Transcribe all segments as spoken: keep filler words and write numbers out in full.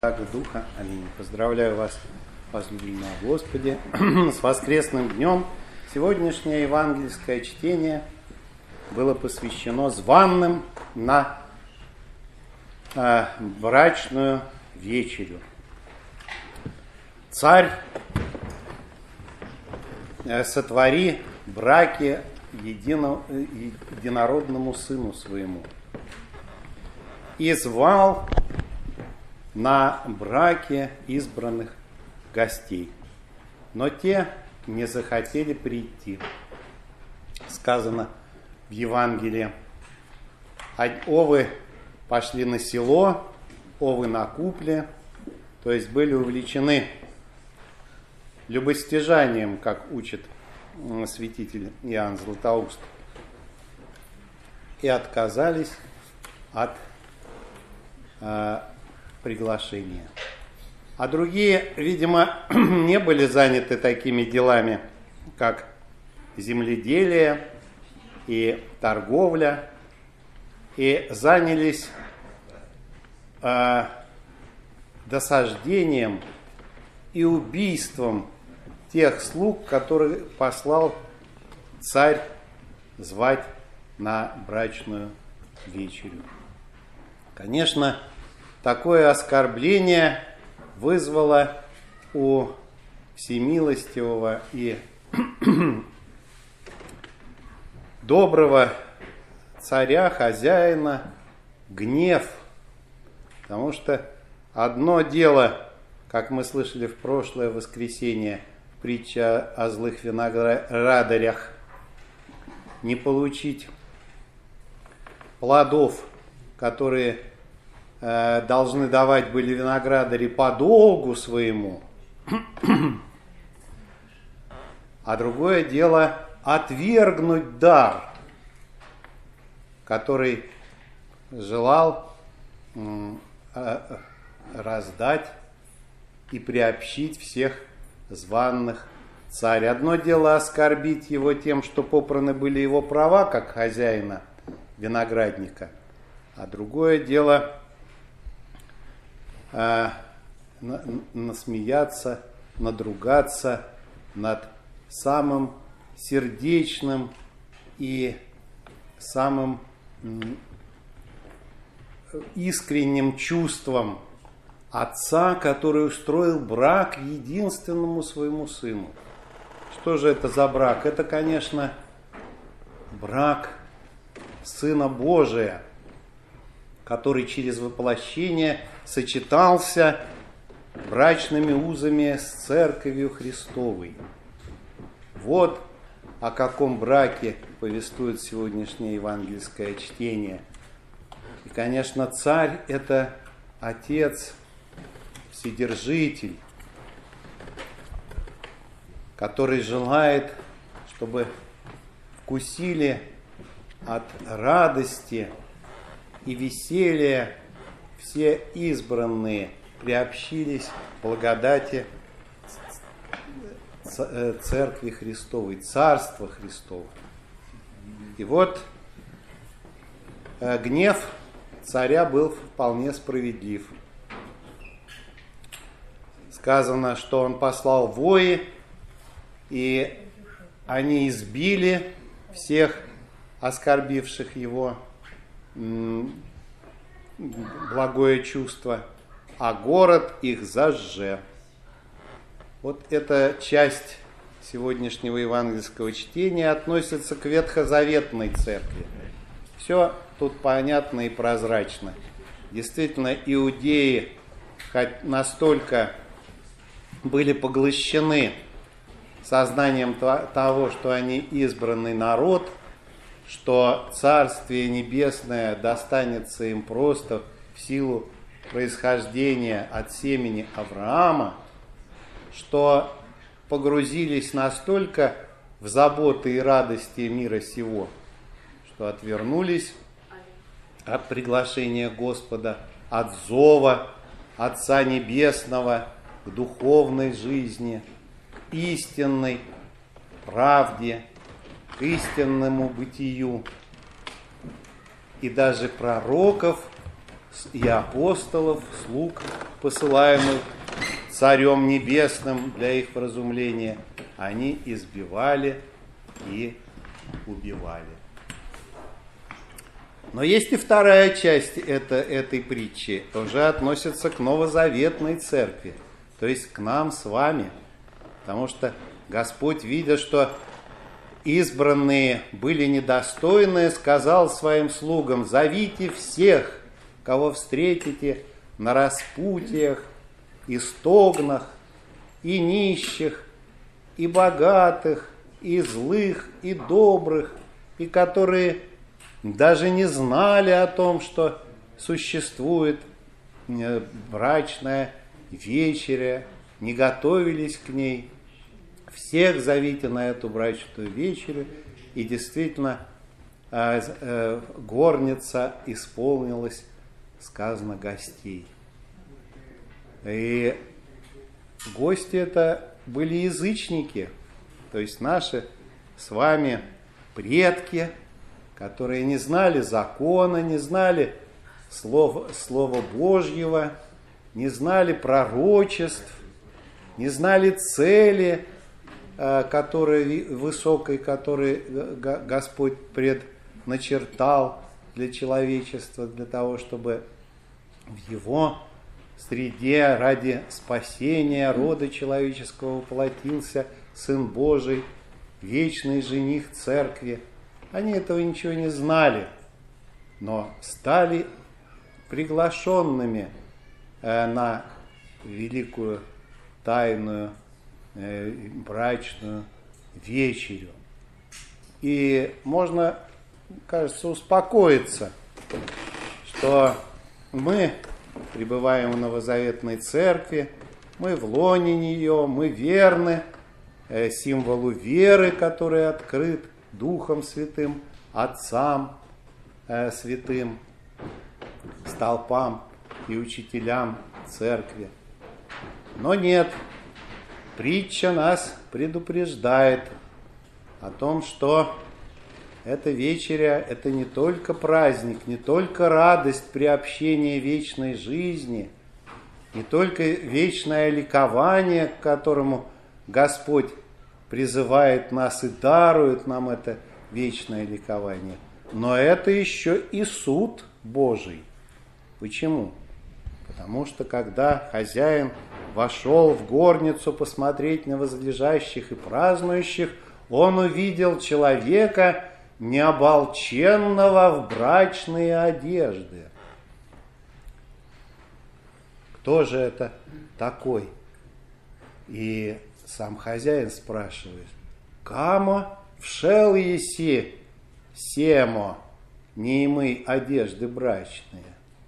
Благо Духа. Аминь. Поздравляю вас, возлюбленные Господи, с воскресным днем. Сегодняшнее евангельское чтение было посвящено званым на э, брачную вечерю. Царь, э, сотвори браки едино, э, единородному сыну своему. И звал на браке избранных гостей. Но те не захотели прийти. Сказано в Евангелии: овы пошли на село, овы на купле, то есть были увлечены любостяжанием, как учит святитель Иоанн Златоуст, и отказались от э, приглашения. А другие, видимо, не были заняты такими делами, как земледелие и торговля, и занялись э, досаждением и убийством тех слуг, которые послал царь звать на брачную вечерю. Конечно, такое оскорбление вызвало у всемилостивого и доброго царя, хозяина, гнев. Потому что одно дело, как мы слышали в прошлое воскресенье, притча о злых виноградарях, не получить плодов, которые должны давать были виноградари по долгу своему, а другое дело отвергнуть дар, который желал раздать и приобщить всех званых царь. Одно дело оскорбить его тем, что попраны были его права, как хозяина виноградника, а другое дело насмеяться, надругаться над самым сердечным и самым искренним чувством отца, который устроил брак единственному своему сыну. Что же это за брак? Это, конечно, брак Сына Божия, который через воплощение сочетался брачными узами с Церковью Христовой. Вот о каком браке повествует сегодняшнее евангельское чтение. И, конечно, царь – это Отец, Вседержитель, который желает, чтобы вкусили от радости и веселья все избранные, приобщились к благодати Церкви Христовой, Царства Христова. И вот гнев царя был вполне справедлив. Сказано, что он послал вои, и они избили всех оскорбивших его благое чувство, а город их зажже. Вот эта часть сегодняшнего евангельского чтения относится к ветхозаветной церкви. Все тут понятно и прозрачно. Действительно, иудеи хоть настолько были поглощены сознанием того, что они избранный народ, что Царствие Небесное достанется им просто в силу происхождения от семени Авраама, что погрузились настолько в заботы и радости мира сего, что отвернулись от приглашения Господа, от зова Отца Небесного к духовной жизни, истинной правде, к истинному бытию. И даже пророков и апостолов, слуг, посылаемых Царем Небесным для их вразумления, они избивали и убивали. Но есть и вторая часть это, этой притчи, уже относится к новозаветной церкви, то есть к нам с вами, потому что Господь, видя, что избранные были недостойны, сказал своим слугам: зовите всех, кого встретите на распутьях и стогнах, и нищих, и богатых, и злых, и добрых, и которые даже не знали о том, что существует брачная вечеря, не готовились к ней. Всех зовите на эту брачную вечерю, и действительно горница исполнилась, сказано, гостей. И гости это были язычники, то есть наши с вами предки, которые не знали закона, не знали слова, слова Божьего, не знали пророчеств, не знали цели, которые, высокой, которые Господь предначертал для человечества, для того, чтобы в Его среде ради спасения рода человеческого воплотился Сын Божий, вечный жених Церкви. Они этого ничего не знали, но стали приглашенными на великую тайную брачную вечерю. И можно, кажется, успокоиться, что мы пребываем в новозаветной церкви, мы в лоне нее, мы верны символу веры, который открыт Духом Святым, Отцам э, Святым, столпам и учителям церкви. Но нет, притча нас предупреждает о том, что эта вечеря – это не только праздник, не только радость приобщения вечной жизни, не только вечное ликование, к которому Господь призывает нас и дарует нам это вечное ликование, но это еще и суд Божий. Почему? Потому что когда хозяин вошел в горницу посмотреть на возлежащих и празднующих, он увидел человека, необолченного в брачные одежды. Кто же это такой? И сам хозяин спрашивает: «Камо вшел еси семо, неимы одежды брачные?»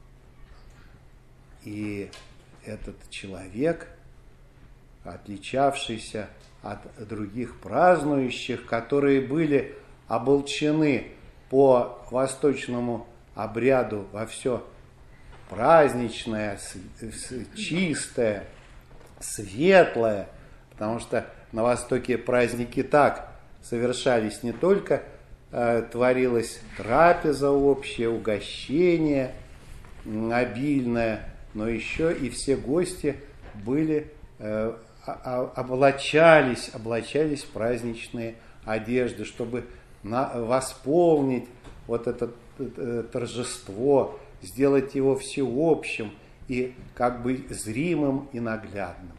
И этот человек, отличавшийся от других празднующих, которые были оболчены по восточному обряду во все праздничное, чистое, светлое, потому что на Востоке праздники так совершались: не только э, творилась трапеза общая, угощение обильное, но еще и все гости были, э, облачались, облачались в праздничные одежды, чтобы на, восполнить вот это, это торжество, сделать его всеобщим и как бы зримым и наглядным.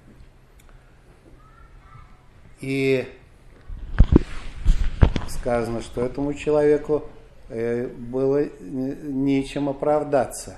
И сказано, что этому человеку было нечем оправдаться.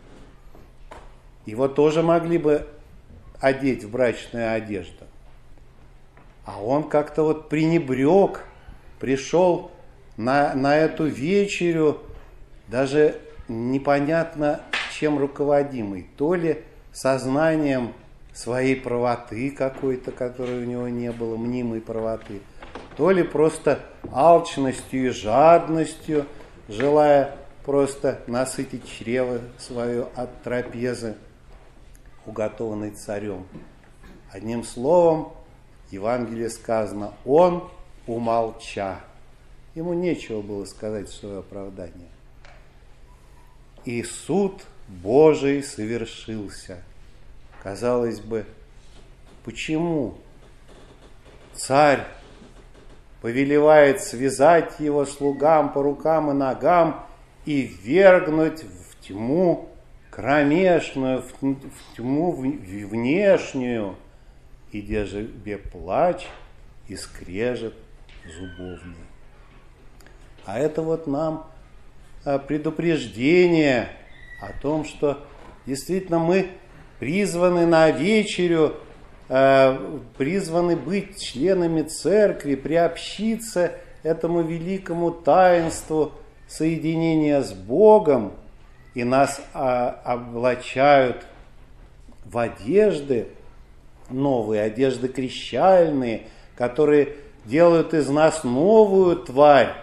Его тоже могли бы одеть в брачную одежду. А он как-то вот пренебрег, пришел на, на эту вечерю, даже непонятно чем руководимый. То ли сознанием своей правоты какой-то, которой у него не было, мнимой правоты, то ли просто алчностью и жадностью, желая просто насытить чрево свое от трапезы, уготованной царем. Одним словом, в Евангелии сказано: он умолча. Ему нечего было сказать в свое оправдание. И суд Божий совершился. Казалось бы, почему царь повелевает связать его слугам по рукам и ногам и ввергнуть в тьму кромешную, в тьму внешнюю, и где плач и скрежет зубовный. А это вот нам предупреждение о том, что действительно мы призваны на вечерю, призваны быть членами церкви, приобщиться этому великому таинству соединения с Богом, и нас облачают в одежды новые, одежды крещальные, которые делают из нас новую тварь.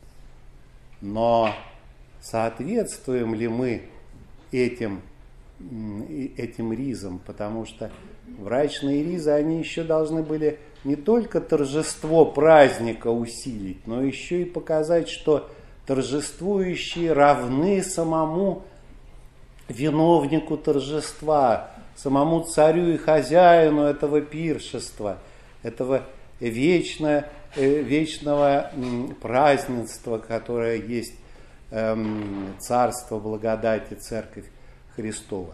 Но соответствуем ли мы этим, этим ризам? Потому что брачные ризы, они еще должны были не только торжество праздника усилить, но еще и показать, что торжествующие равны самому виновнику торжества, самому царю и хозяину этого пиршества, этого вечного, вечного празднества, которое есть царство благодати, церковь Христова.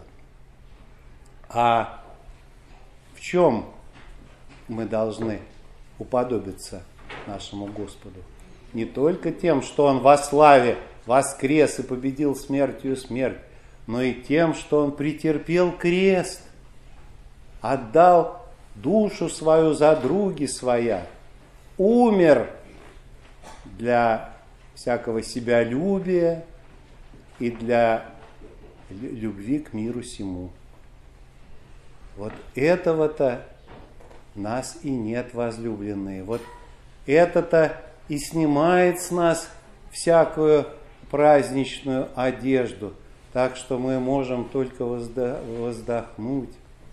А в чем мы должны уподобиться нашему Господу? Не только тем, что Он во славе воскрес и победил смертью смерть, но и тем, что Он претерпел крест, отдал душу свою за други своя, умер для всякого себялюбия и для любви к миру сему. Вот этого-то нас и нет, возлюбленные. Вот это-то и снимает с нас всякую праздничную одежду, так что мы можем только воздохнуть.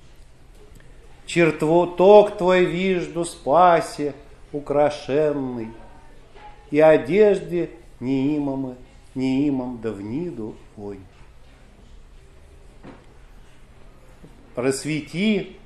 Чертвоток твой вижду спасе украшенный, и одежде не имам, не имам да вниду ой. Просвети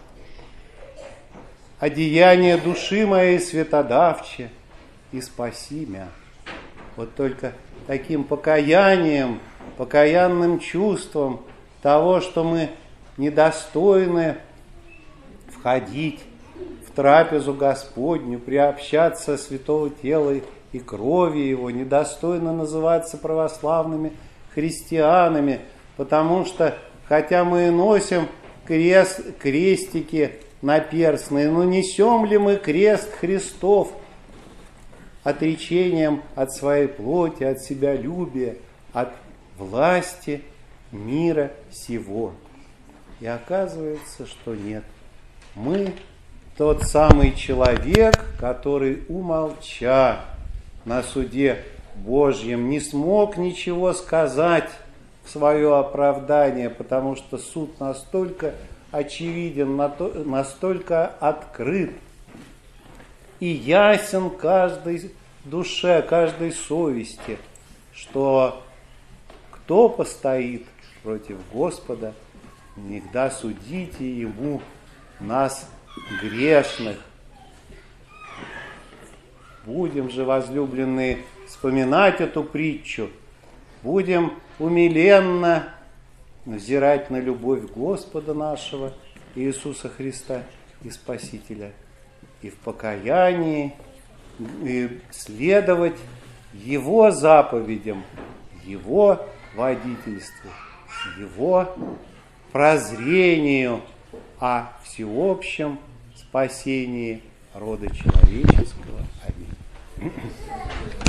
одеяние души моей светодавче и спаси мя. Вот только таким покаянием, покаянным чувством того, что мы недостойны входить в трапезу Господню, приобщаться святого тела и крови Его, недостойно называться православными христианами, потому что, хотя мы и носим крест, крестики наперстные, но несем ли мы крест Христов отречением от своей плоти, от себялюбия, от власти мира сего? И оказывается, что нет. Мы тот самый человек, который, умолча на суде Божьем, не смог ничего сказать в свое оправдание, потому что суд настолько очевиден, настолько открыт и ясен каждой душе, каждой совести, что кто постоит против Господа, негда судите Ему нас, грешных. Будем же, возлюбленные, вспоминать эту притчу, будем умиленно взирать на любовь Господа нашего Иисуса Христа и Спасителя, и в покаянии и следовать Его заповедям, Его водительству, Его прозрению о всеобщем спасении рода человеческого. Аминь.